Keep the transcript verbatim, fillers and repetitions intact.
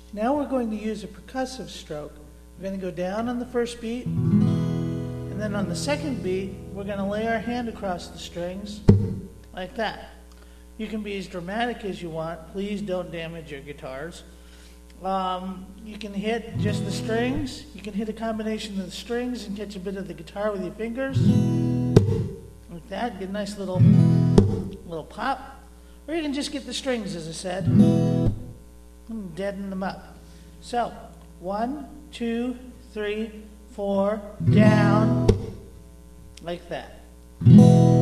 Now we're going to use a percussive stroke. We're going to go down on the first beat, and then on the second beat, we're going to lay our hand across the strings like that. You can be as dramatic as you want. Please don't damage your guitars. Um, you can hit just the strings. You can hit a combination of the strings and catch a bit of the guitar with your fingers. Like that. Get a nice little, little pop. Or you can just get the strings, as I said, and deaden them up. So, one, two, three, four, down, like that.